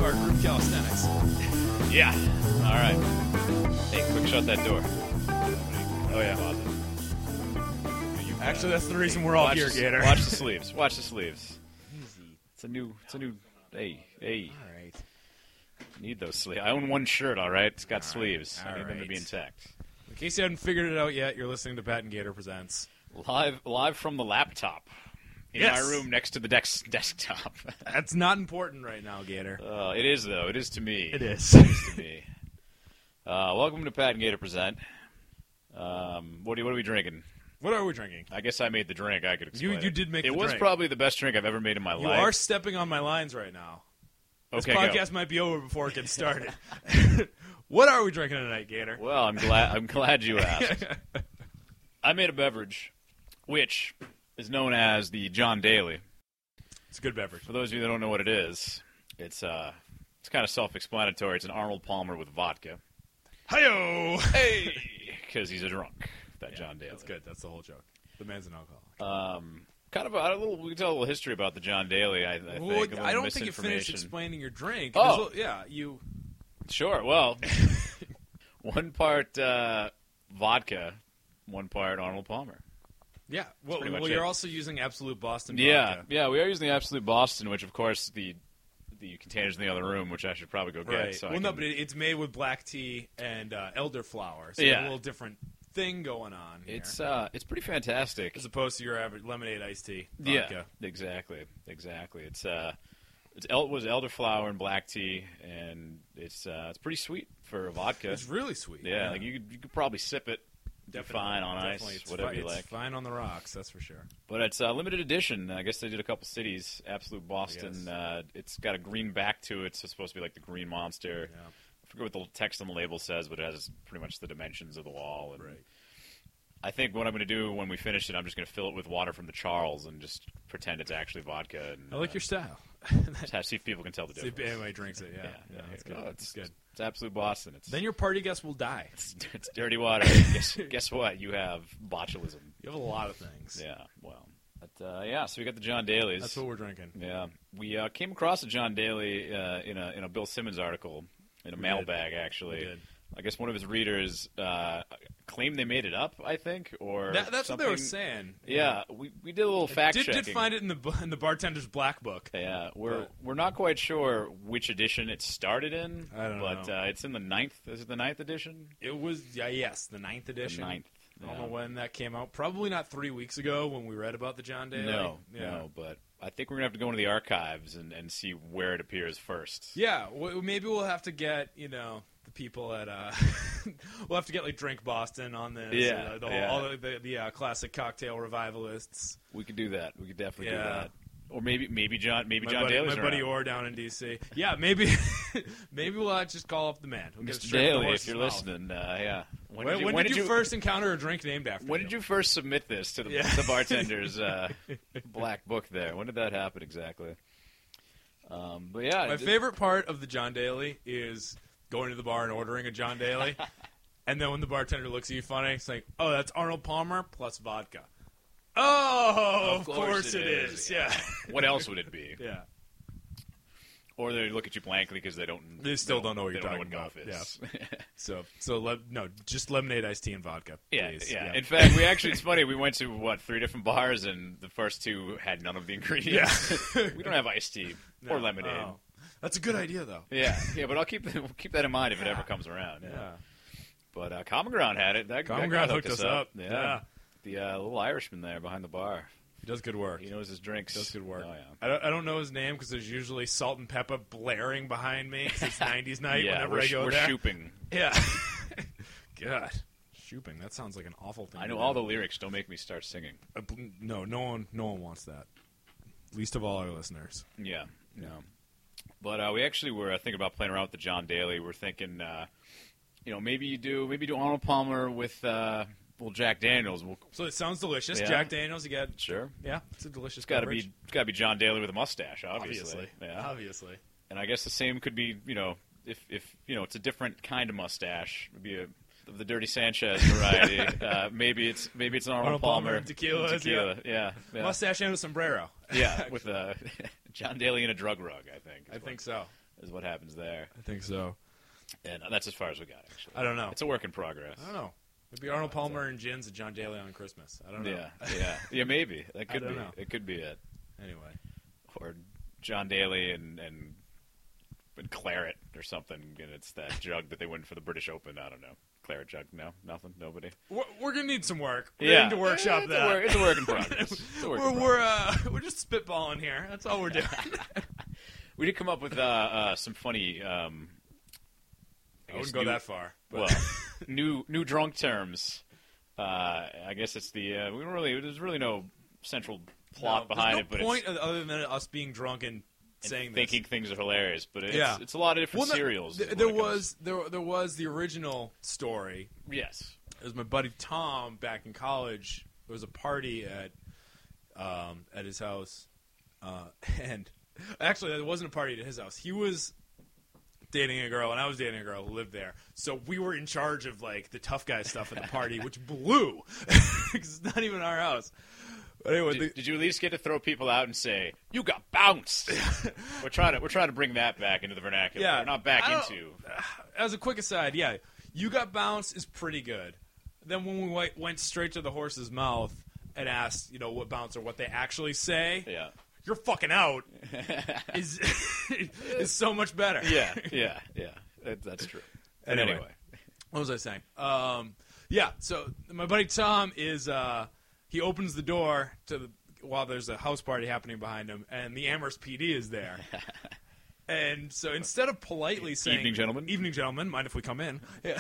our group calisthenics. Yeah. All right. Hey, quick shut that door. Oh, yeah. Pause it. Actually, that's the reason we're all here, Gator. Watch the sleeves. Watch the sleeves. Easy. It's a new. Hey. All right. Need those sleeves. I own one shirt. All right. It's got All sleeves. right. I need them to All be right. intact. In case you haven't figured it out yet, you're listening to Pat and Gator Presents. Live from the laptop. In Yes. my room next to the desktop. That's not important right now, Gator. It is, though. It is to me. It is. It is to me. Welcome to Pat and Gator Present. What are we drinking? What are we drinking? I guess I made the drink. I could explain You did make it. the It was drink. probably the best drink I've ever made in my You life. are stepping on my lines right now. This Okay, podcast might be over before it gets started. What are we drinking tonight, Gator? Well, I'm glad you asked. I made a beverage, which is known as the John Daly. It's a good beverage. For those of you that don't know what it is, it's kind of self-explanatory. It's an Arnold Palmer with vodka. Hi-yo! Hey, because he's a drunk. That John Daly. That's good. That's the whole joke. The man's an alcoholic. Kind of we can tell a little history about the John Daly. I think. Well, a little I don't think you finished misinformation. explaining your drink. Oh. You. Sure. Well, one part vodka, one part Arnold Palmer. Yeah. Well, pretty much you're it. also using Absolute Boston Yeah, vodka. yeah. We are using the Absolute Boston, which of course the containers in the other room, which I should probably go get. Right. So Well, no, but it's made with black tea and elderflower, so Yeah. you have a little different thing going on here. It's pretty fantastic. As opposed to your average lemonade iced tea vodka. Yeah, exactly. It's was elderflower and black tea, and it's pretty sweet for a vodka. It's really sweet. Yeah, like you could probably sip it. Definitely, fine on definitely. ice, It's whatever fine, you like. It's fine on the rocks, that's for sure. But it's a limited edition. I guess they did a couple cities. Absolute Boston. It's got a green back to it, so it's supposed to be like the Green Monster. Yeah. I forget what the text on the label says, but it has pretty much the dimensions of the wall. And Right. I think what I'm going to do when we finish it, I'm just going to fill it with water from the Charles and just pretend it's actually vodka. And, I like your style. see if people can tell the See if difference. anybody drinks it. Yeah, that's good. Oh, That's good. It's Absolute Boston. It's Then your party guests will die. it's dirty water. guess what? You have botulism. You have a lot of things. Yeah. Well. But so we got the John Daly's. That's what we're drinking. Yeah, we came across a John Daly in a Bill Simmons article in a mailbag. Actually, We did. I guess one of his readers claimed they made it up. I think, or That's what they were something. saying. Yeah, we did a little fact checking. Did find it in the bartender's black book. Yeah, we're not quite sure which edition it started in. I don't but know. It's in the 9th. Is it the 9th edition? It was yes, the 9th edition. The 9th. I don't know when that came out. Probably not 3 weeks ago when we read about the John Daly. No, Yeah. but I think we're gonna have to go into the archives and see where it appears first. Yeah, maybe we'll have to get the people at we'll have to get like Drink Boston on this. Yeah, all the classic cocktail revivalists. We could do that. We could definitely do Yeah. that. Or maybe John My Daly's buddy around. Orr down in D.C. Yeah, maybe we'll just call up the man. We'll get Mr. straight from the Daly, if horse's you're mouth. listening, yeah. When did you first encounter a drink named after When you? did you first submit this to the, Yeah. the bartender's black book there? When did that happen exactly? But yeah. My favorite part of the John Daly is going to the bar and ordering a John Daly, and then when the bartender looks at you funny, it's like, oh, that's Arnold Palmer plus vodka. Oh, of course it is. Yeah. What else would it be? Yeah. Or they look at you blankly because they don't. They still don't know what they you're don't talking know about. what golf is. No, just lemonade, iced tea, and vodka. Yeah, Please. yeah. In fact, it's funny. We went to 3 different bars, and the first 2 had none of the ingredients. Yeah. We don't have iced tea or lemonade. Oh. That's a good idea, though. Yeah, but we'll keep that in mind if it ever comes around. Yeah. But Common Ground had it. That Common guy Ground hooked us up. Yeah. The little Irishman there behind the bar. He does good work. He knows his drinks. Does good work. Oh, yeah. I don't know his name because there's usually Salt and Pepper blaring behind me because it's 90s night Yeah, whenever I go we're there. shooping. Yeah. God. Shooping. That sounds like an awful thing. I to know do. all the lyrics. Don't make me start singing. No one wants that. Least of all our listeners. Yeah, no. But we actually were thinking about playing around with the John Daly. We're thinking, maybe you do Arnold Palmer with Jack Daniels. So it sounds delicious. Yeah. Jack Daniels, you got Sure. yeah, it's a delicious. It's got to beverage. be John Daly with a mustache, obviously. Yeah. Obviously. And I guess the same could be, if it's a different kind of mustache. It'd be of the Dirty Sanchez variety. maybe it's an Arnold Palmer tequila. Yeah. Mustache and a sombrero. Yeah, with John Daly and a drug rug. I think. I think so. is what happens there. I think so. And that's as far as we got, actually. I don't know. It's a work in progress. I don't know. Maybe Arnold Palmer and gins at John Daly on Christmas. I don't know. Yeah, maybe. That could I don't be. know. It could be it. Anyway. Or John Daly and claret or something, and it's that jug that they win for the British Open. I don't know. Claret jug? No? Nothing? Nobody? We're going to need some work. Yeah. We need to workshop that. It's a work in progress. We're just spitballing here. That's all we're doing. We did come up with some funny... I wouldn't go that far. But. Well, new drunk terms. I guess it's the... there's really no central plot behind it. But there's no point other than us being drunk and saying this. Thinking things are hilarious, but it's a lot of different serials. There was the original story. Yes. It was my buddy Tom back in college. There was a party at his house, and actually there wasn't a party at his house. He was dating a girl, and I was dating a girl who lived there. So we were in charge of like the tough guy stuff at the party, which blew because it's not even our house. But anyway, did you at least get to throw people out and say, "You got bounced"? we're trying to bring that back into the vernacular. Yeah, we're not back into. As a quick aside, yeah, "You got bounced" is pretty good. Then when we went straight to the horse's mouth and asked, what bounce or what they actually say, yeah, "You're fucking out," is so much better. Yeah. That's true. Anyway, what was I saying? Yeah. So my buddy Tom is. He opens the door while there's a house party happening behind him, and the Amherst PD is there. And so instead of politely saying, "Evening, gentlemen, mind if we come in?" Yeah.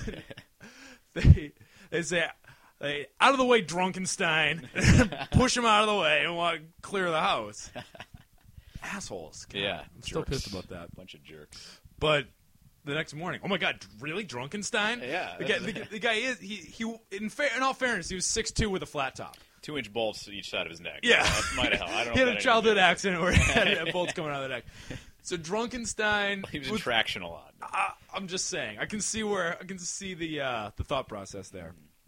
they say, "Out of the way, Drunkenstein!" Push him out of the way and want to clear the house. Assholes. God, yeah, I'm still pissed about that. Bunch of jerks. But the next morning, oh my God, really, Drunkenstein? Yeah, the guy is he. In all fairness, he was 6'2" with a flat top. 2-inch bolts each side of his neck. Yeah, that might have helped. I don't know. He had a childhood accident where he had bolts coming out of the neck. So Drunkenstein, he was in traction a lot. I'm just saying, I can see the thought process there.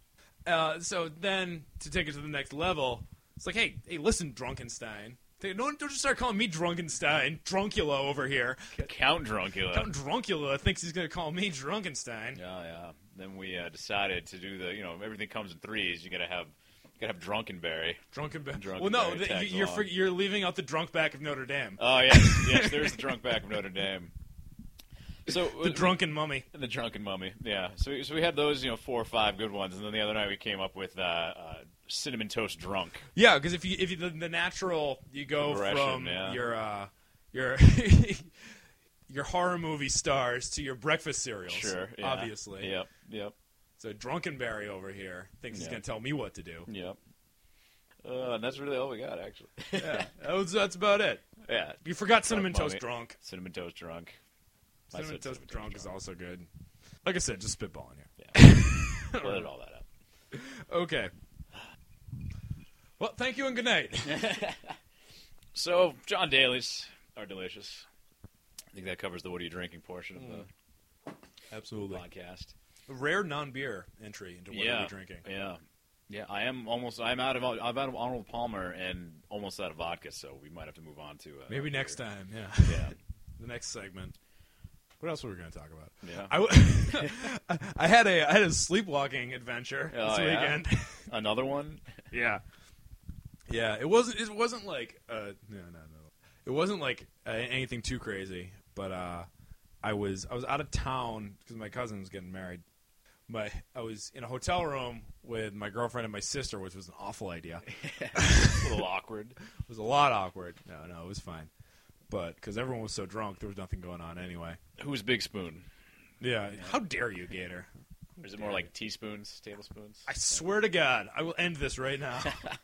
So then to take it to the next level, it's like, hey, listen, Drunkenstein. Don't just start calling me Drunkenstein. Druncula over here. Count Druncula. Count Druncula thinks he's going to call me Drunkenstein. Yeah. Then we decided to do everything comes in threes. You gotta have Drunkenberry. Drunkenberry. Well, no, you're leaving out the drunk back of Notre Dame. Oh yes, there's the drunk back of Notre Dame. So the drunken mummy. The drunken mummy. Yeah. So we had those 4 or 5 good ones, and then the other night we came up with cinnamon toast drunk. Yeah, because if you the natural, you go from your your horror movie stars to your breakfast cereals. Sure. Yeah. Obviously. Yep. So Drunkenberry over here thinks he's going to tell me what to do. Yep. And that's really all we got, actually. Yeah. That's about it. Yeah. You forgot cinnamon toast drunk. Cinnamon toast drunk. Cinnamon toast drunk is also good. Like I said, just spitballing here. Yeah. Let all that out. Okay. Well, thank you and good night. So, John Daly's are delicious. I think that covers the what are you drinking portion of the absolutely podcast. A rare non-beer entry into what are you drinking. Yeah. I'm out of Arnold Palmer and almost out of vodka, so we might have to move on to maybe next time. Yeah. The next segment. What else were we going to talk about? Yeah. I had a sleepwalking adventure this weekend. Another one? Yeah. Yeah, it wasn't like no. It wasn't like anything too crazy, but I was out of town because my cousin was getting married. I was in a hotel room with my girlfriend and my sister, which was an awful idea. A little awkward. It was a lot awkward. No, it was fine. But because everyone was so drunk, there was nothing going on anyway. Who's Big Spoon? Yeah. How dare you, Gator? Or is it more like teaspoons, tablespoons? I swear to God, I will end this right now.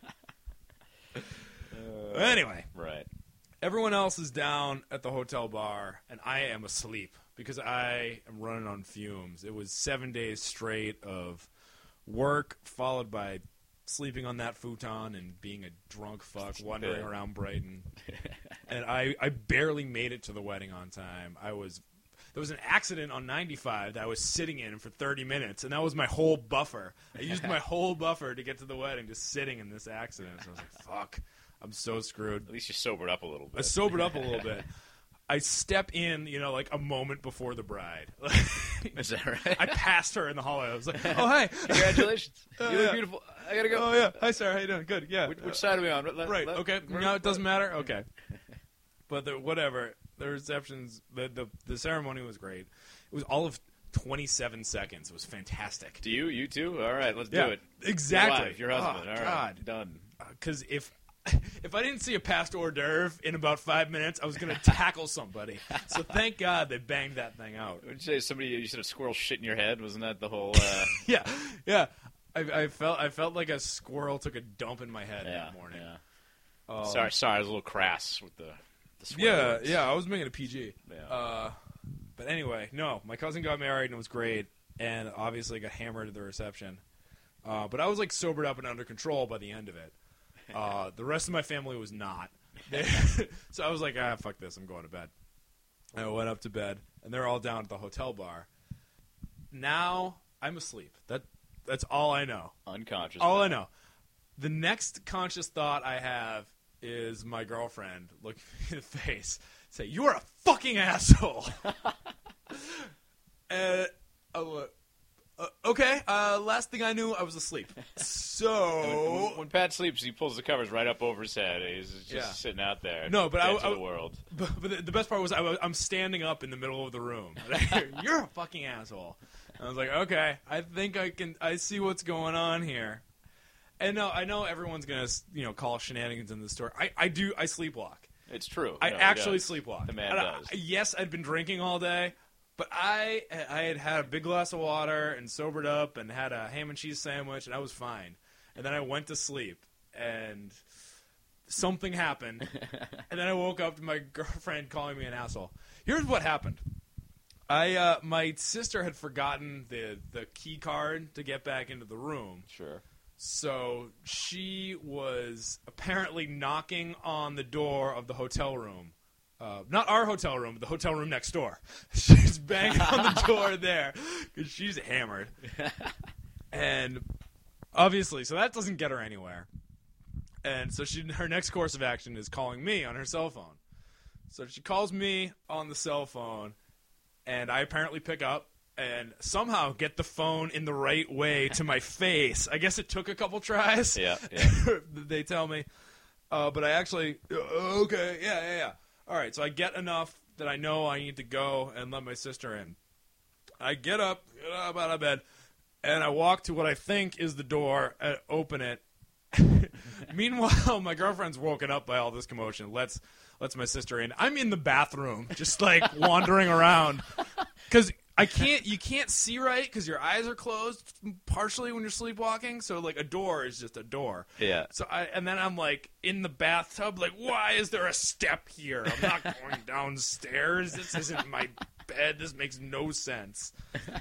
Anyway. Right. Everyone else is down at the hotel bar, and I am asleep because I am running on fumes. It was 7 days straight of work, followed by sleeping on that futon and being a drunk fuck wandering around Brighton. And I barely made it to the wedding on time. There was an accident on 95 that I was sitting in for 30 minutes, and that was my whole buffer. I used my whole buffer to get to the wedding, just sitting in this accident. So I was like, fuck, I'm so screwed. At least you sobered up a little bit. I sobered up a little bit. I step in, like a moment before the bride. Is that right? I passed her in the hallway. I was like, "Oh, hi, congratulations! You look yeah. beautiful. I gotta go." Oh yeah, hi Sarah, how you doing? Good, yeah. Which side are we on? Right. Okay. No, it doesn't matter. Okay. But whatever. The receptions, the ceremony was great. It was all of 27 seconds. It was fantastic. Do you? You too? All right, let's do it. Exactly. Your husband. Oh, all right, God. done. Because if I didn't see a past hors d'oeuvre in about 5 minutes, I was going to tackle somebody. So thank God they banged that thing out. Would you say you said a squirrel shit in your head? Wasn't that the whole? Yeah. I felt like a squirrel took a dump in my head that morning. Yeah. Sorry, I was a little crass with the swear words. Yeah, I was making a PG. Yeah. But anyway, no, my cousin got married and it was great, and obviously got hammered at the reception. But I was like sobered up and under control by the end of it. The rest of my family was not. So I was like, fuck this, I'm going to bed. I went up to bed, and they're all down at the hotel bar. Now I'm asleep. That's all I know. Unconscious. All I know. The next conscious thought I have is my girlfriend look me in the face, say, "You are a fucking asshole." Okay. Last thing I knew, I was asleep. So when Pat sleeps, he pulls the covers right up over his head. He's just sitting out there. No, but dead to the world. But the best part was I'm standing up in the middle of the room. And I hear, "You're a fucking asshole." And I was like, okay, I think I see what's going on here. And no, I know everyone's gonna call shenanigans in this story. I sleepwalk. It's true. I actually sleepwalk. The man does. Yes, I'd been drinking all day, but I had a big glass of water and sobered up and had a ham and cheese sandwich, and I was fine. And then I went to sleep, and something happened, and then I woke up to my girlfriend calling me an asshole. Here's what happened. My sister had forgotten the key card to get back into the room. Sure. So she was apparently knocking on the door of the hotel room. Not our hotel room, but the hotel room next door. She's banging on the door there because she's hammered. And obviously, so that doesn't get her anywhere. And so her next course of action is calling me on her cell phone. So she calls me on the cell phone, and I apparently pick up and somehow get the phone in the right way to my face. I guess it took a couple tries. Yeah. They tell me. But I actually, okay, yeah. All right, so I get enough that I know I need to go and let my sister in. I get up out of bed, and I walk to what I think is the door, open it. Meanwhile, my girlfriend's woken up by all this commotion, lets my sister in. I'm in the bathroom, just like wandering around. Because you can't see right because your eyes are closed partially when you're sleepwalking. So like a door is just a door. Yeah. So and then I'm like in the bathtub, like, why is there a step here? I'm not going downstairs. This isn't my bed. This makes no sense.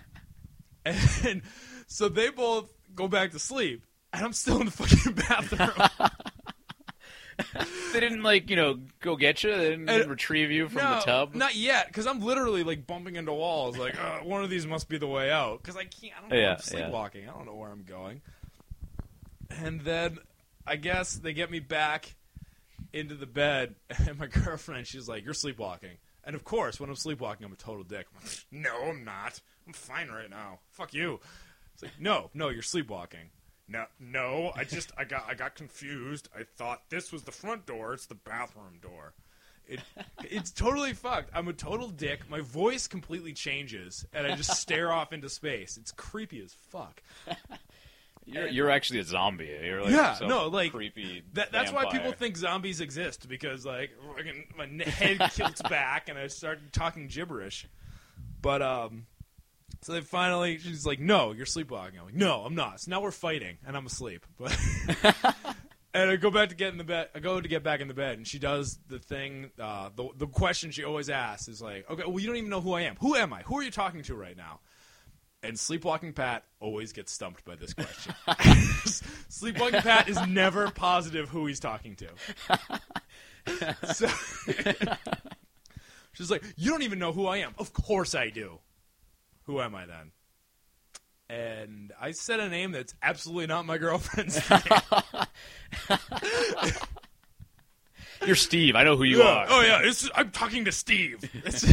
And so they both go back to sleep, and I'm still in the fucking bathroom. They didn't go get you. They didn't retrieve you from the tub. Not yet, because I'm literally like bumping into walls. Like one of these must be the way out, because I can't. I don't know. I'm sleepwalking. I don't know where I'm going. And then I guess they get me back into the bed, and my girlfriend, she's like, "You're sleepwalking." And of course, when I'm sleepwalking, I'm a total dick. I'm like, "No, I'm not. I'm fine right now. Fuck you." It's like, no, you're sleepwalking. No, I got confused. I thought this was the front door. It's the bathroom door. It's totally fucked. I'm a total dick. My voice completely changes, and I just stare off into space. It's creepy as fuck. You're actually a zombie. You're like creepy. That's why people think zombies exist, because like my head tilts back and I start talking gibberish. But so they finally, she's like, "No, you're sleepwalking." I'm like, "No, I'm not." So now we're fighting, and I'm asleep. But and I go back to get in the bed. I go to get back in the bed, and she does the thing. The question she always asks is like, "Okay, well, you don't even know who I am. Who am I? Who are you talking to right now?" And Sleepwalking Pat always gets stumped by this question. Sleepwalking Pat is never positive who he's talking to. So she's like, "You don't even know who I am." Of course I do. Who am I then? And I said a name that's absolutely not my girlfriend's name. You're Steve. I know who you are. Oh yeah, I'm talking to Steve.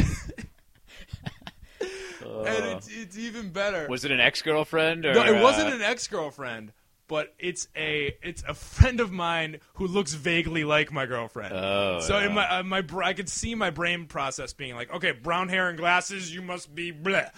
And it's even better. Was it an ex-girlfriend? Or, No, it wasn't an ex-girlfriend, but it's a friend of mine who looks vaguely like my girlfriend. Oh, so yeah. in my I could see my brain process being like, okay, brown hair and glasses, you must be bleh.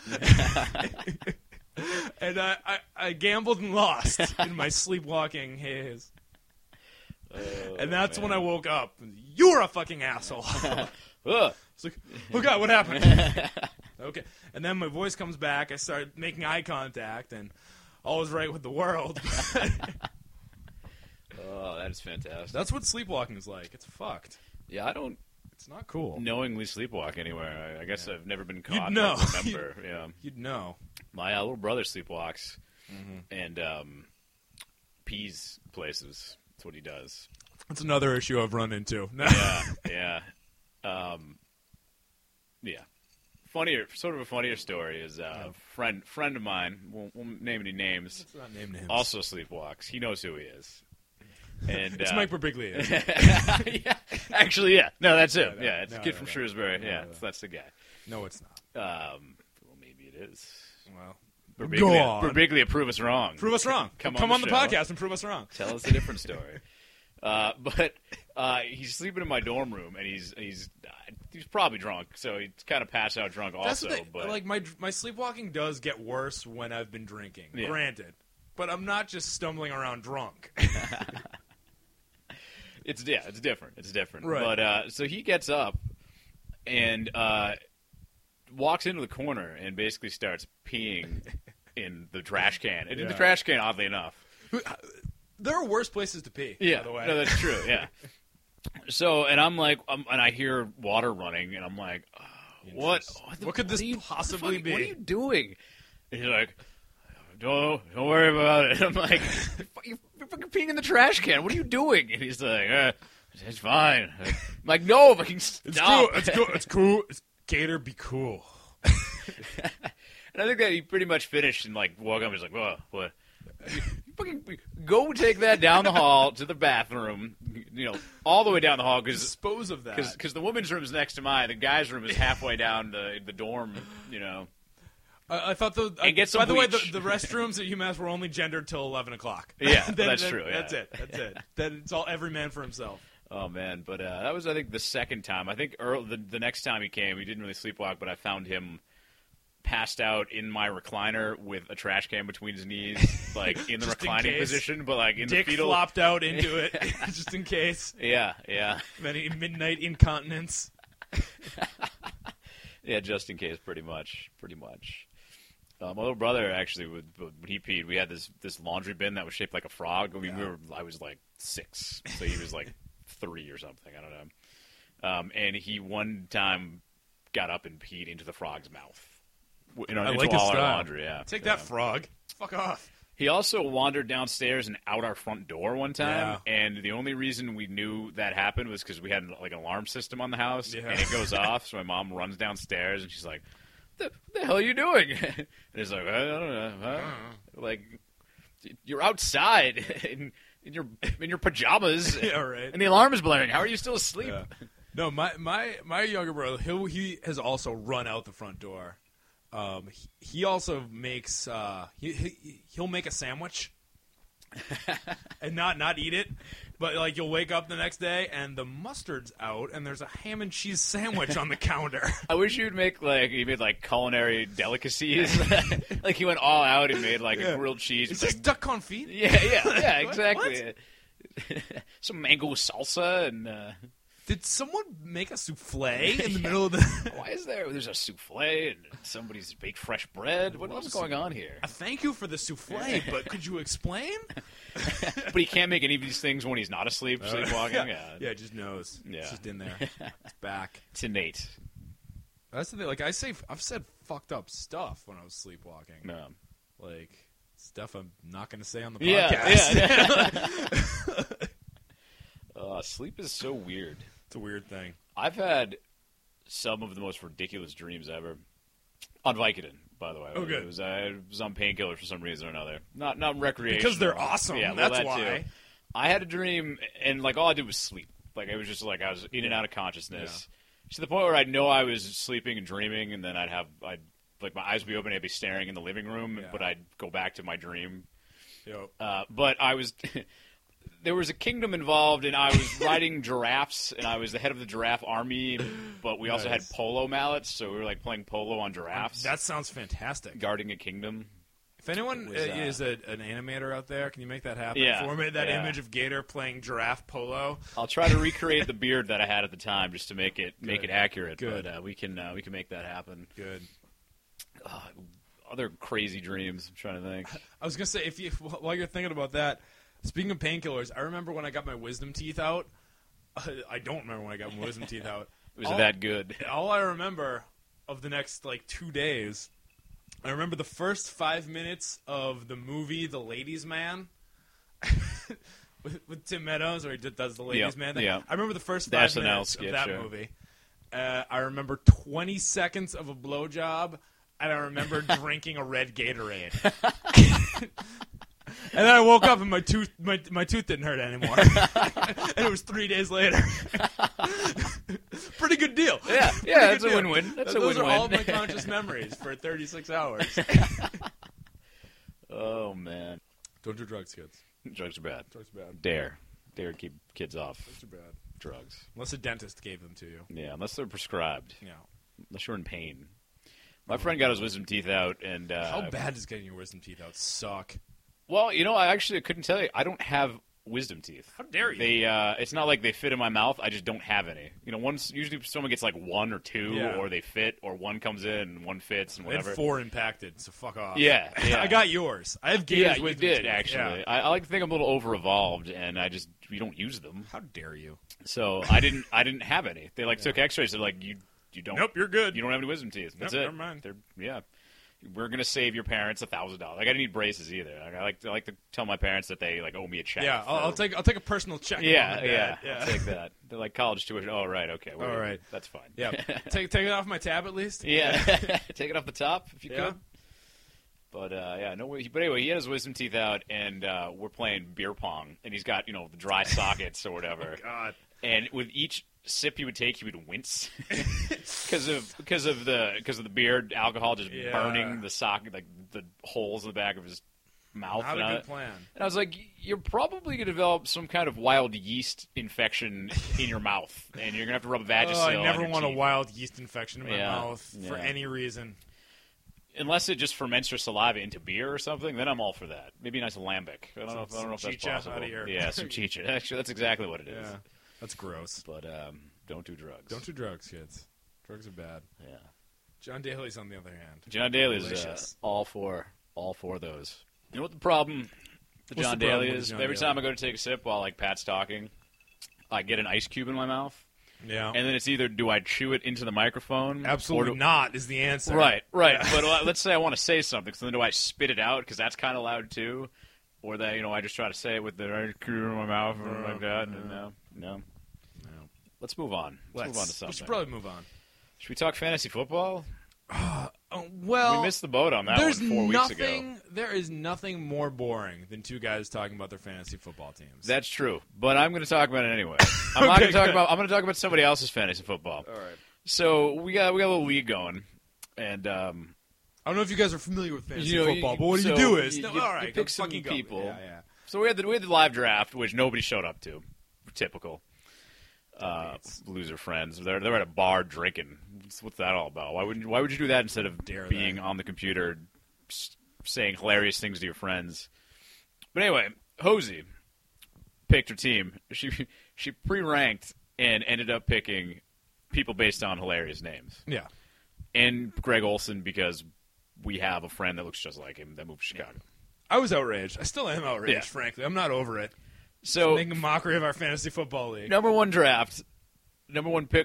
And I gambled and lost in my sleepwalking haze. And that's when I woke up. You were a fucking asshole. It's like, oh God, what happened? Okay. And then my voice comes back. I start making eye contact, and all is right with the world. Oh, that is fantastic. That's what sleepwalking is like. It's fucked. Yeah, I don't It's not cool. knowingly sleepwalk anywhere. I guess I've never been caught. You'd know. I don't remember. Yeah. You'd know. My little brother sleepwalks and pees places. That's what he does. That's another issue I've run into. Yeah. Yeah. Sort of a funnier story is a friend of mine, won't name any names, Let's not name names. also sleepwalks. He knows who he is. And It's Mike Birbiglia. yeah. Actually, yeah. No, that's him. No, Yeah, it's a kid from Shrewsbury. No, yeah, no. That's the guy. No, it's not. Well, maybe it is. Well, Birbiglia, go on. Birbiglia, prove us wrong. Prove us wrong. Come on on the the show. podcast and prove us wrong. Tell us a different story. But he's sleeping in my dorm room, and he's probably drunk, so he's kind of passed out drunk That's also. the thing. But Like my sleepwalking does get worse when I've been drinking. Yeah. Granted, but I'm not just stumbling around drunk. it's different. It's different. Right. But so he gets up and walks into the corner and basically starts peeing in the trash can. And in the Yeah. trash can, oddly enough. There are worse places to pee. Yeah, by the way. no, that's true. Yeah. So, and I'm like, and I hear water running, and I'm like, what could this are you- possibly be? What are you doing? And he's like, don't worry about it. And I'm like, you're fucking peeing in the trash can. What are you doing? And he's like, it's fine. I'm like, no, fucking stop. It's cool. It's cool. It's Gator, be cool. And I think that he pretty much finished and like woke up. He's like, whoa, what? You fucking go take that down the hall to the bathroom, all the way down the hall Dispose of that. because the woman's room is next to mine. The guy's room is halfway down the dorm. I thought And get some by the way, bleach. the restrooms at UMass were only gendered till 11 o'clock. Yeah, Then- that's then- true. Yeah. That's it. Then it's all every man for himself. Oh man, but that was I think the second time. I think the next time he came, he didn't really sleepwalk, but I found him passed out in my recliner with a trash can between his knees, like in the Just in reclining case. position, but like in Dick the fetal. flopped out into it just in case. Yeah. Any midnight incontinence. Yeah, just in case, pretty much. My little brother actually, when he peed, we had this laundry bin that was shaped like a frog. I was like 6, so he was like 3 or something. I don't know. And he one time got up and peed into the frog's mouth. Into like his all our style. laundry. Yeah, Take that, frog. Fuck off. He also wandered downstairs and out our front door one time, Yeah. and the only reason we knew that happened was because we had like an alarm system on the house, Yeah. and it goes off. So my mom runs downstairs, and she's like, "What the hell are you doing?" And he's like, "I don't know, huh? Like you're outside in your pajamas, Yeah, right. and the alarm is blaring. How are you still asleep?" Yeah. No, my younger brother, he has also run out the front door. He also makes he'll make a sandwich and not eat it, but like you'll wake up the next day and the mustard's out and there's a ham and cheese sandwich on the counter. I wish he made like culinary delicacies. Like he went all out and made like a grilled cheese. Is with, this like, duck confit? Yeah, What? exactly. Some mango salsa and Did someone make a souffle in the middle of the? why is there's a souffle and somebody's baked fresh bread? What's going on here? Thank you for the souffle, but could you explain? But he can't make any of these things when he's not asleep, sleepwalking. Yeah, it just knows. Yeah. It's just in there. It's back. It's innate. That's the thing. Like I've said fucked up stuff when I was sleepwalking. No. Like stuff I'm not going to say on the Yeah, podcast. yeah. Sleep is so weird. It's a weird thing. I've had some of the most ridiculous dreams ever. On Vicodin, by the way. Oh, good. I was on painkillers for some reason or another. Not recreational. Because they're awesome. Yeah, well, That's that why. too. I had a dream, and like all I did was sleep. Like, it was just like I was in and out of consciousness. To the point where I'd know I was sleeping and dreaming, and then I'd like, my eyes would be open, I'd be staring in the living room, but I'd go back to my dream. Yep. But I was... There was a kingdom involved, and I was riding giraffes, and I was the head of the giraffe army, but we also had polo mallets, so we were, like, playing polo on giraffes. That sounds fantastic. Guarding a kingdom. If anyone is an animator out there, can you make that happen for me? That image of Gator playing giraffe polo. I'll try to recreate the beard that I had at the time just to make it accurate. Good. But we can make that happen. Good. Other crazy dreams. I'm trying to think. I was gonna say, while you're thinking about that, speaking of painkillers, I remember when I got my wisdom teeth out. I don't remember when I got my wisdom teeth out. Was it that good? All I remember of the next 2 days. I remember the first 5 minutes of the movie The Ladies' Man with Tim Meadows, where he does the Ladies' Man thing. Yeah. I remember the first 5 minutes of that movie. I remember 20 seconds of a blowjob, and I remember drinking a red Gatorade. And then I woke up and my tooth didn't hurt anymore. And it was 3 days later. Pretty good deal. Yeah, that's a win-win. Those are all of my conscious memories for 36 hours. Oh, man. Don't do drugs, kids. Drugs are bad. Drugs are bad. Dare to keep kids off Drugs are bad. drugs. Unless a dentist gave them to you. Yeah, unless they're prescribed. Yeah. Unless you're in pain. My friend got his wisdom teeth out, and... How bad does getting your wisdom teeth out suck? Well, I couldn't tell you. I don't have wisdom teeth. How dare you? They, it's not like they fit in my mouth. I just don't have any. Usually someone gets like one or two, or they fit, or one comes in and one fits and whatever. I had 4 impacted, so fuck off. Yeah. I got yours. I have Gator's wisdom you did, teeth. actually. Yeah. I like to think I'm a little over-evolved, and we don't use them. How dare you? So I didn't have any. They took x-rays. They're like, you don't. Nope, you're good. You don't have any wisdom teeth. That's it. Never mind. We're gonna save your parents $1,000. I didn't need braces either. I like to tell my parents that they owe me a check. Yeah, I'll take a personal check. Yeah. I'll take that. They're like college tuition. Oh right, okay. All right, that's fine. Yeah, take it off my tab at least. Yeah, take it off the top if you could. But no way. But anyway, he had his wisdom teeth out, and we're playing beer pong, and he's got the dry sockets or whatever. Oh, God. And with each sip he would take, he would wince because of the beer alcohol just burning the socket, like the holes in the back of his mouth. Not a good plan. And I was like, you're probably gonna develop some kind of wild yeast infection in your mouth, and you're gonna have to rub Vagisil. I never on your want teeth. a wild yeast infection in my mouth for any reason. Unless it just ferments your saliva into beer or something, then I'm all for that. Maybe a nice lambic. I don't know if that's possible. Out of your... Yeah, some chicha. Actually, that's exactly what it is. Yeah, that's gross. But don't do drugs. Don't do drugs, kids. Drugs are bad. Yeah. John Daly's on the other hand. John Daly's all for those. You know what the problem with John Daly is? Every time I go to take a sip while Pat's talking, I get an ice cube in my mouth. Yeah. And then it's either do I chew it into the microphone? Absolutely not is the answer. Right. Yeah. But let's say I want to say something, so then do I spit it out, because that's kind of loud too? Or that, I just try to say it with the ice cube in my mouth or like that? No. Let's move on. Let's move on to something. We should probably move on. Should we talk fantasy football? Well, we missed the boat on that one 4 weeks ago. There is nothing more boring than two guys talking about their fantasy football teams. That's true, but I'm going to talk about it anyway. I'm going to talk about somebody else's fantasy football. All right. So we got a little league going, and I don't know if you guys are familiar with fantasy football, but what you do is you pick some people. Yeah. So we had the live draft, which nobody showed up to. Typical. Loser friends. They're at a bar drinking. What's that all about? Why would you do that instead of being on the computer saying hilarious things to your friends? But anyway, Hosey picked her team. She pre-ranked and ended up picking people based on hilarious names. Yeah. And Greg Olson, because we have a friend that looks just like him that moved to Chicago. I was outraged. I still am outraged, frankly. I'm not over it. So making a mockery of our fantasy football league. Number one pick.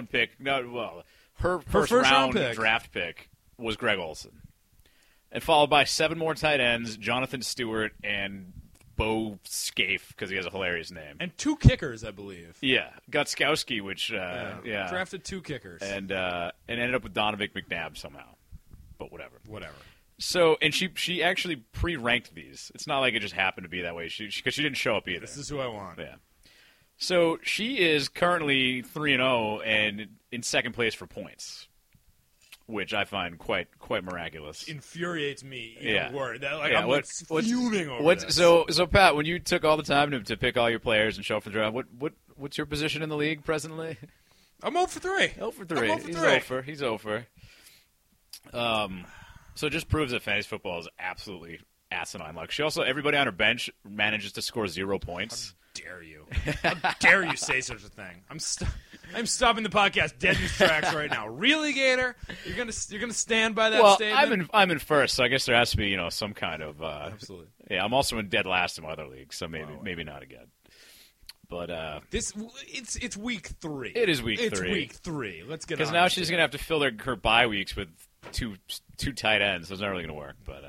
Her first round draft pick was Greg Olson. And followed by 7 more tight ends, Jonathan Stewart and Bo Scaife, because he has a hilarious name. And 2 kickers, I believe. Yeah. Gutskowski, which, drafted 2 kickers. And ended up with Donovan McNabb somehow. But whatever. So, and she actually pre-ranked these. It's not like it just happened to be that way, because she didn't show up either. This is who I want. Yeah. So she is currently 3-0 and in second place for points, which I find quite miraculous. Infuriates me. Yeah. Word. That, Yeah, I'm fuming over this. So Pat, when you took all the time to pick all your players and show up for the draft, what's your position in the league presently? I'm 0 for 3. 0 for 3. I'm 0 for 3. He's over. So it just proves that fantasy football is absolutely asinine. Like everybody on her bench manages to score 0 points. How dare you? How dare you say such a thing? I'm stopping the podcast dead in its tracks right now. Really, Gator? You're gonna stand by that statement? I'm in first, so I guess there has to be some kind of absolutely. Yeah, I'm also in dead last in my other league, so maybe not again. But it's week 3. It is week 3. It's week 3. Let's get on. Because now she's gonna have to fill her bye weeks with two tight ends, so it's not really gonna work. But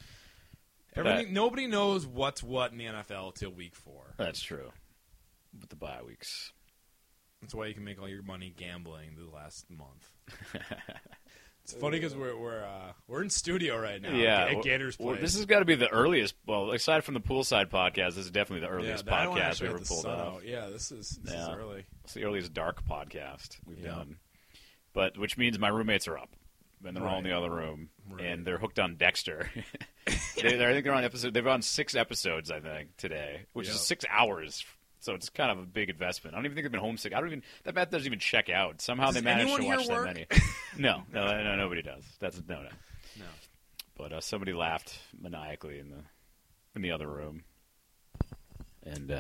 nobody knows what's what in the NFL till week 4. That's true. With the bye weeks. That's why you can make all your money gambling the last month. It's funny because we're in studio right now. Yeah, at Gators Place. This has got to be the earliest. Well, aside from the poolside podcast, this is definitely the earliest podcast we ever pulled off. Yeah, this is early. It's the earliest dark podcast we've done. But which means my roommates are up, and they're all in the other room, and they're hooked on Dexter. I think they're on episode. They're on 6 episodes, I think, today, which is 6 hours. So it's kind of a big investment. I don't even think they've been homesick. That math doesn't even check out. Somehow they managed to watch that many. No, nobody does. No. But somebody laughed maniacally in the other room, and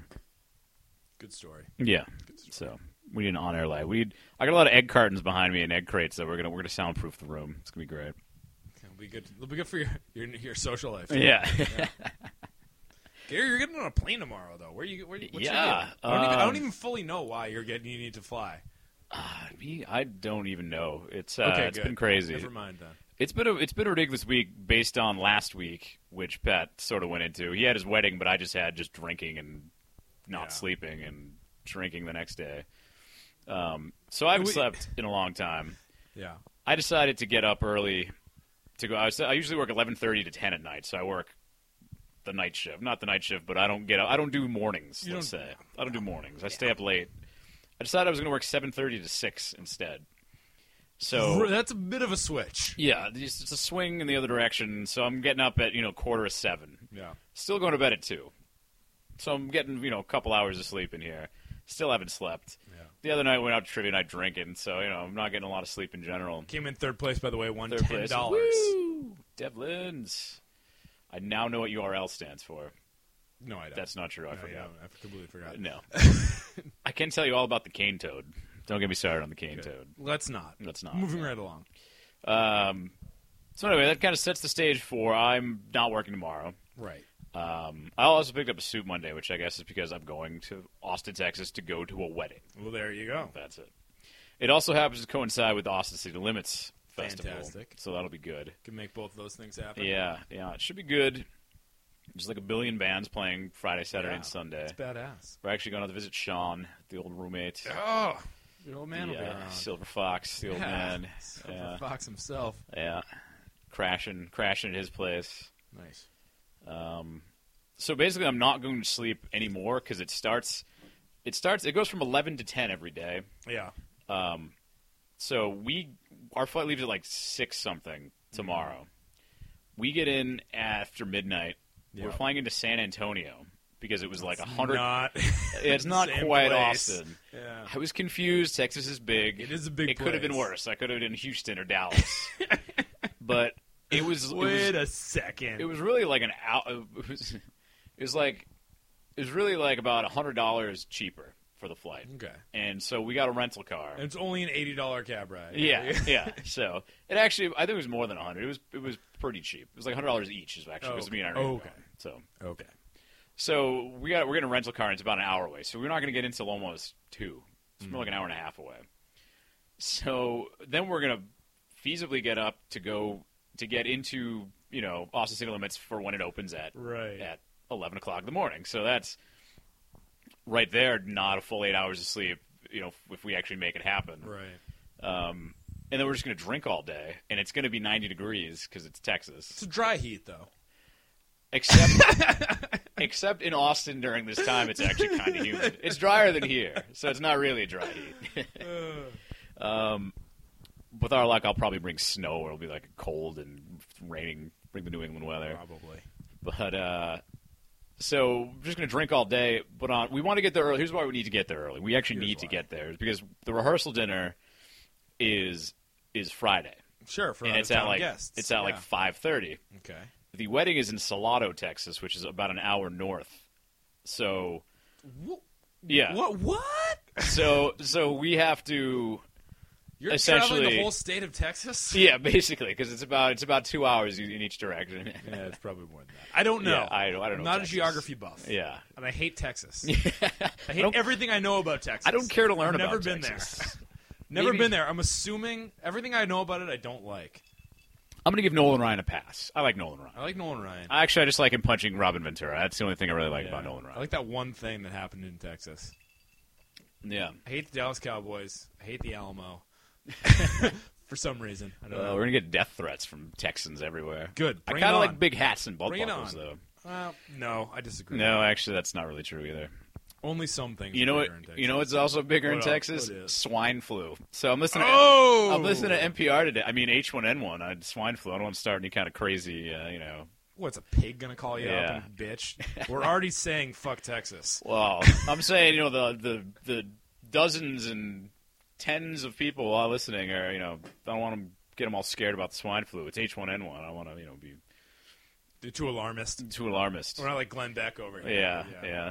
good story. Yeah. Good story. So we need an on-air light. I got a lot of egg cartons behind me and egg crates, so we're gonna soundproof the room. It's gonna be great. It'll be good. It'll be good for your social life. Yeah. Gary, you're getting on a plane tomorrow, though. What's your I don't even fully know why you need to fly. I don't even know. It's good. been crazy. Never mind then. It's been a ridiculous week based on last week, which Pat sort of went into. He had his wedding, but I just had drinking and not sleeping and drinking the next day. So I haven't slept in a long time. Yeah. I decided to get up early to go. I usually work 11:30 to 10 at night, so I work the night shift. Not the night shift, but I don't do mornings, let's say. I don't do mornings. I stay up late. I decided I was going to work 7:30 to 6 instead. So that's a bit of a switch. Yeah, it's a swing in the other direction. So I'm getting up at 6:45. Yeah. Still going to bed at 2. So I'm getting a couple hours of sleep in here. Still haven't slept. Yeah. The other night went out to trivia night drinking, so I'm not getting a lot of sleep in general. Came in third place, by the way, won $10. Woo! Devlin's. I now know what URL stands for. No, I don't. That's not true. I forgot. I completely forgot. No. I can tell you all about the cane toad. Don't get me started on the cane toad. Let's not. Moving right along. So anyway, that kind of sets the stage for I'm not working tomorrow. Right. I also picked up a suit Monday, which I guess is because I'm going to Austin, Texas to go to a wedding. Well, there you go. That's it. It also happens to coincide with the Austin City Limits Festival. Fantastic. So that'll be good. Can make both of those things happen. Yeah. It should be good. There's like 1 billion bands playing Friday, Saturday, and Sunday. It's badass. We're actually going to visit Sean, the old roommate. Oh, the old man will be around. Silver Fox, the old man. Silver Fox himself. Yeah. Crashing at his place. Nice. So basically, I'm not going to sleep anymore because it goes from 11 to 10 every day. Yeah. So our flight leaves at like 6 something tomorrow. We get in after midnight. Yep. We're flying into San Antonio because it was like 100. It's not quite place. Austin. Yeah. I was confused. Texas is big. It is a big place. It could have been worse. I could have been in Houston or Dallas. But it was. Wait a second. It was really like an out. It was really like about $100 cheaper for the flight. Okay. And so we got a rental car. And it's only an $80 cab ride. Yeah. So it actually, I think it was more than $100. It was pretty cheap. It was like $100 each, is actually because me and I were going. So we're getting a rental car, and it's about an hour away. So we're not going to get until almost 2. It's more like an hour and a half away. So then we're going to feasibly get up to get into Austin City Limits for when it opens at 11 o'clock in the morning. So that's right there, not a full 8 hours of sleep, if we actually make it happen. Right. And then we're just going to drink all day, and it's going to be 90 degrees because it's Texas. It's a dry heat, though. Except in Austin during this time, it's actually kind of humid. It's drier than here, so it's not really a dry heat. With our luck, I'll probably bring snow, or it'll be like cold and raining. Bring the New England weather, Probably. But so we're just gonna drink all day. But we want to get there early. Here's why we need to get there early. We actually need to get there because the rehearsal dinner is Friday. Sure, for and it's at like guests. It's at like 5:30. Okay. The wedding is in Salado, Texas, which is about an hour north. So, yeah. What? So we have to. You're essentially traveling the whole state of Texas? Yeah, basically, because it's about 2 hours in each direction. Yeah, it's probably more than that. I don't know. Yeah, I don't know. I'm not Texas. a geography buff. Yeah, and I hate Texas. I hate everything I know about Texas. I don't care to learn I've about Texas. Never been there. Never been there. I'm assuming everything I know about it I don't like. I'm going to give Nolan Ryan a pass. I like Nolan Ryan. I like Nolan Ryan. I just like him punching Robin Ventura. That's the only thing I really like about Nolan Ryan. I like that one thing that happened in Texas. Yeah. I hate the Dallas Cowboys. I hate the Alamo. For some reason. I don't know. We're going to get death threats from Texans everywhere. Good. I kind of like big hats and belt Bring buckles, though. No, I disagree. No, actually, that's not really true either. Only some things. You know what? What's also bigger in Texas? Swine flu. So I'm listening. I'm listening to NPR today. I mean H1N1. Swine flu. I don't want to start any kind of crazy. What's a pig gonna call you up and bitch? We're already saying fuck Texas. Well, I'm saying the dozens and tens of people while listening are I don't want to get them all scared about the swine flu. It's H1N1. I want to be. Too alarmist. Too alarmist. We're not like Glenn Beck over here. Yeah.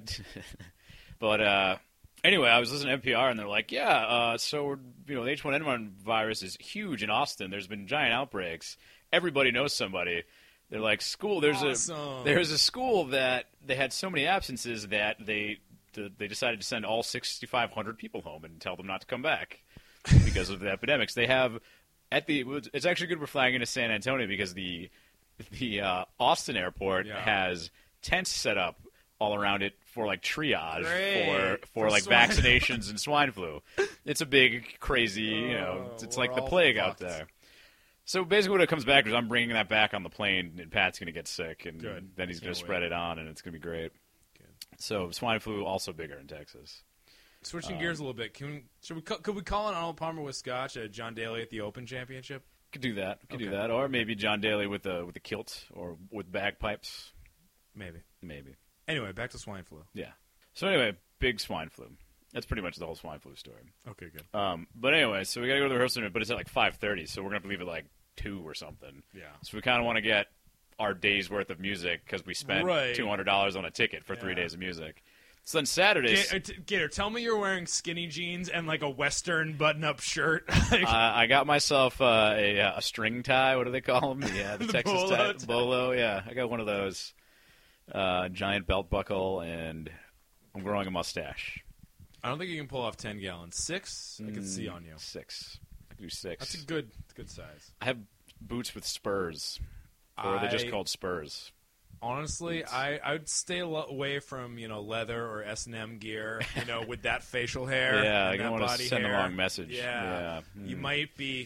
But anyway, I was listening to NPR, and they're like, so the H1N1 virus is huge in Austin. There's been giant outbreaks. Everybody knows somebody. They're like, school. There's a school that they had so many absences that they decided to send all 6,500 people home and tell them not to come back because of the epidemics. They have it's actually good we're flying into San Antonio because the Austin airport has tents set up all around it for like triage for like vaccinations and swine flu. It's a big, crazy, it's like the plague out there. So basically what it comes back is I'm bringing that back on the plane, and Pat's going to get sick, and then he's going to spread it on, and it's going to be great. Good. So swine flu also bigger in Texas. Switching gears a little bit, could we call on Arnold Palmer with Scotch at John Daly at the Open Championship? Could do that. Do that, or maybe John Daly with a kilt or with bagpipes. Maybe. Anyway, back to swine flu. Yeah. So anyway, big swine flu. That's pretty much the whole swine flu story. Okay, good. But anyway, so we got to go to the rehearsal, but it's at like 5:30, so we're gonna have to leave at like 2 or something. Yeah. So we kind of want to get our day's worth of music because we spent $200 on a ticket for 3 days of music. So then Saturday, Gator, tell me you're wearing skinny jeans and like a Western button-up shirt. I got myself a string tie. What do they call them? Yeah, the Texas tie. Bolo. Yeah, I got one of those. Giant belt buckle, and I'm growing a mustache. I don't think you can pull off 10 gallons. 6, I can see on you. 6. I can do 6. That's a good size. I have boots with spurs. Or they're just called spurs. Honestly, I would stay away from leather or S&M gear, with that facial hair. Yeah, and you don't want to send the wrong message. Yeah. You might be.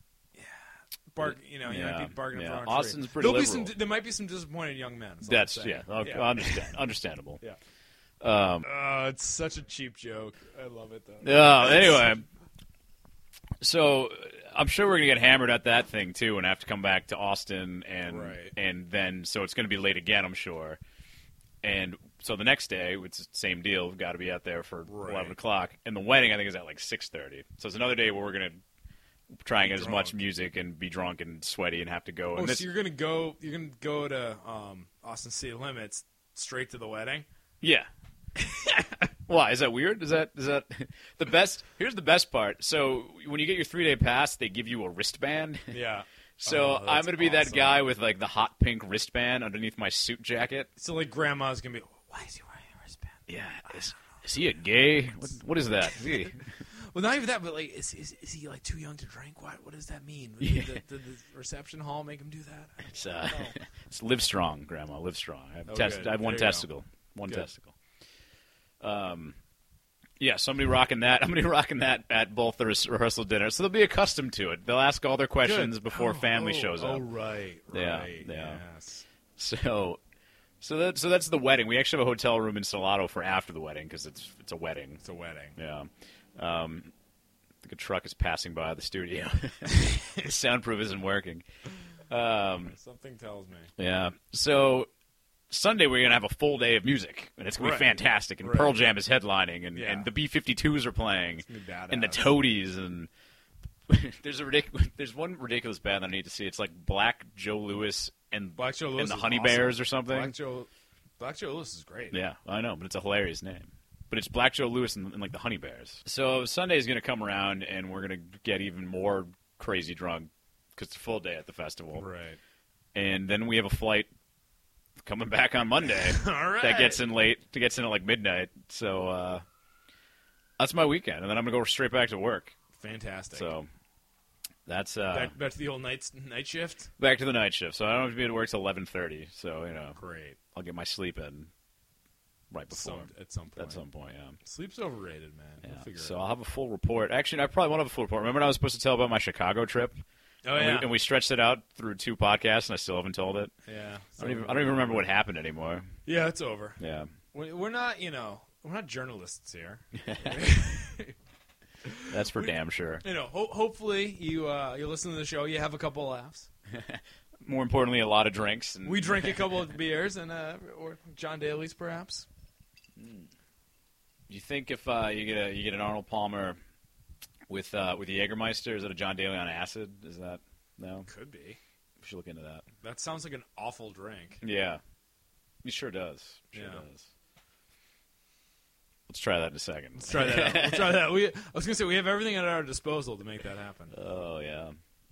You might be bargaining for the wrong Austin's pretty liberal. There might be some disappointed young men. That's understandable. It's such a cheap joke. I love it though. Anyway, so I'm sure we're gonna get hammered at that thing too, and have to come back to Austin, and then so it's gonna be late again, I'm sure. And so the next day, it's the same deal. We've got to be out there for 11 o'clock, and the wedding I think is at like 6:30. So it's another day where we're gonna try and get as much music and be drunk and sweaty and have to go. So you're gonna go to Austin City Limits straight to the wedding? Yeah. Why? Is that weird? Is that the best? Here's the best part. So when you get your 3-day pass, they give you a wristband. Yeah. So I'm going to be that guy with like the hot pink wristband underneath my suit jacket. So like grandma's going to be, why is he wearing a wristband? Yeah. Is he a gay? What is that? Well, not even that, but like, is he like too young to drink? What does that mean? Yeah. Did the reception hall make him do that? It's live strong, Grandma. Live strong. I have one testicle. One testicle. Somebody rocking that. I'm going to be rocking that at both the rehearsal dinner, so they'll be accustomed to it. They'll ask all their questions before family shows up. Oh, right. Yeah. Yes. So that's the wedding. We actually have a hotel room in Salado for after the wedding because it's a wedding. It's a wedding. Yeah. I think a truck is passing by the studio. The soundproof isn't working. Something tells me. Yeah. So Sunday we're going to have a full day of music, and it's going to be fantastic. And Pearl Jam is headlining, and the B-52s are playing, and the Toadies, and there's one ridiculous band I need to see. It's like Black Joe Lewis and the Honey Bears or something. Black Joe Lewis is great. Yeah, I know, but it's a hilarious name. But it's Black Joe Lewis and like the Honey Bears. So Sunday is going to come around, and we're going to get even more crazy drunk because it's a full day at the festival. Right. And then we have a flight coming back on Monday. All right. That gets in at like midnight. So that's my weekend, and then I'm going to go straight back to work. Fantastic. So that's back to the old night shift. Back to the night shift. So I don't have to be at work till 11:30. So great. I'll get my sleep in right before at some point. At some point, yeah. Sleep's overrated, man. Yeah. We'll figure So it out. I'll have a full report. Actually, I probably won't have a full report. Remember when I was supposed to tell about my Chicago trip? Oh yeah. And we stretched it out through 2 podcasts, and I still haven't told it. Yeah. I don't even remember what happened anymore. Yeah, it's over. Yeah. We're not, we're not journalists here. That's for damn sure. Hopefully you listen to the show, you have a couple laughs. More importantly, a lot of drinks. And we drink a couple of beers or John Daly's perhaps. You think if you get an Arnold Palmer with the Jägermeister, is that a John Daly on acid? Is that no? Could be. We should look into that. That sounds like an awful drink. Yeah, he sure does. Does. Let's try that in a second. Let's try that out. We'll try that. I was going to say, we have everything at our disposal to make that happen. Oh, yeah.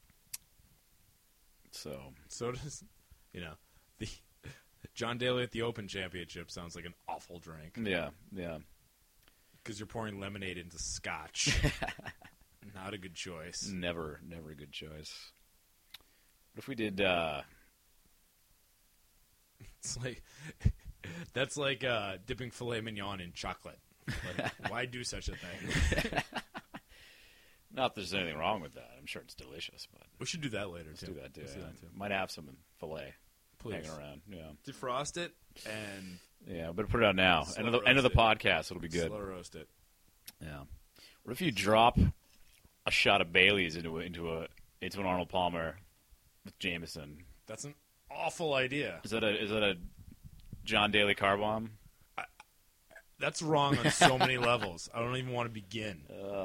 So does, the John Daly at the Open Championship sounds like an awful drink. Yeah. Because you're pouring lemonade into scotch. Not a good choice. Never a good choice. What if we did... That's like dipping filet mignon in chocolate. Like, why do such a thing? Not that there's anything wrong with that. I'm sure it's delicious, but we should do that later. Let's do that too. Might have some filet hanging around. Yeah, defrost it and better put it out now. End of the podcast. It'll be good. Slow roast it. Yeah. What if you drop a shot of Bailey's into an Arnold Palmer with Jameson? That's an awful idea. Is that a John Daly car bomb? That's wrong on so many levels. I don't even want to begin.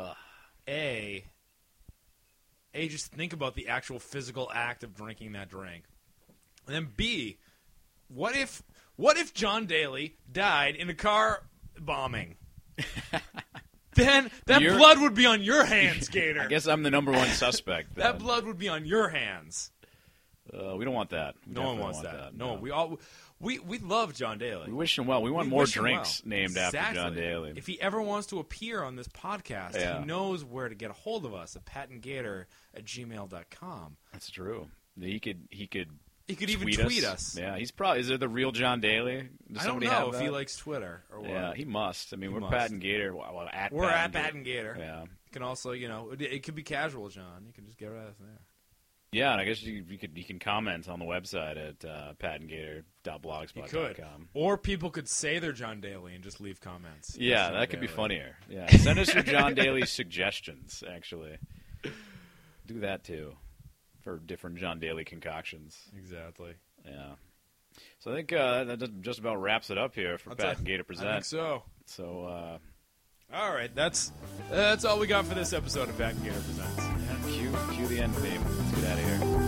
Just think about the actual physical act of drinking that drink. And then B, what if John Daly died in a car bombing? Then that blood would be on your hands, Gator. I guess I'm the number one suspect. That blood would be on your hands. We don't want that. No one wants that. No, we love John Daly. We wish him well. We want more drinks named after John Daly. If he ever wants to appear on this podcast, he knows where to get a hold of us at patandgator@gmail.com. That's true. He could even tweet us. Yeah, he's probably. Is there the real John Daly? I don't know if he likes Twitter or what. Yeah, he must. I mean, we're Pat and Gator. We're at Pat and Gator. Yeah. You can also, it could be casual, John. You can just get right out of there. Yeah, and I guess you can comment on the website at patandgator.blogspot.com. You could. Or people could say they're John Daly and just leave comments. Yeah, that could be funnier. Yeah, send us your John Daly suggestions, actually. Do that, too, for different John Daly concoctions. Exactly. Yeah. So I think that just about wraps it up here for Pat and Gator Present. I think so. So, all right, that's all we got for this episode of Pat and Gator Presents. Cue the end theme. Let's get out of here.